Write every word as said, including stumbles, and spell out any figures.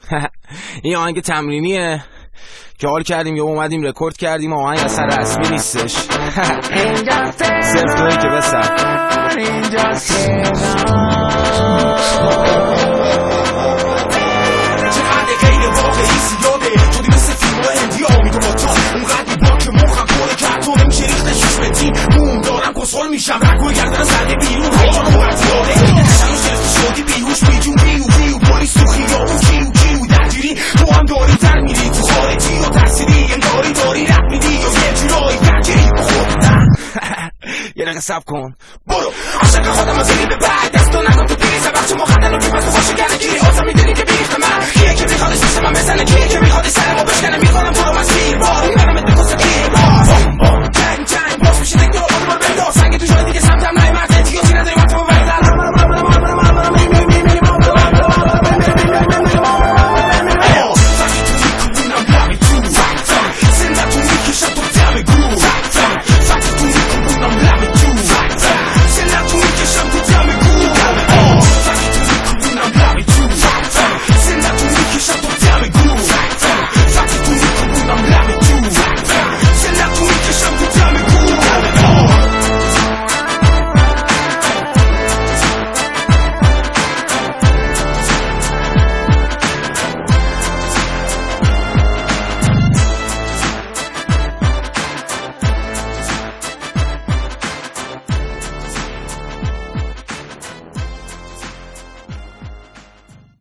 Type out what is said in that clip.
این آهنگ تمرینیه که حال کردیم یا اومدیم رکورد کردیم. آهنگ اصلا رسمی نیستش. صرف توی که بسر چقدر غیر واقعی زیاده شدی مثل فیلم و هندی ها میگم با تا اونقدی با که مخم کنه کرد تو نمیشه ریختش روش بتیم بوم دارم کسخل میشم رگوی گردن زده بیرون هیچان اومد یاده شنوش گرفتی شدی بیهوش بیجون بیو بیو پلیس تو خیابون کیو کیو درگیری تو هم داری تر میری تو خارجی و ترسیدی انگاری داری رد میدی یا یه جورایی درگیری بخور یه دقیقه صبر کن برو عاشق خودم از اینی به بعد دستو نکن تو پیری سبخ چه مخندن و که من تو خوشه گره گیری آزم میدونی که بیریخت من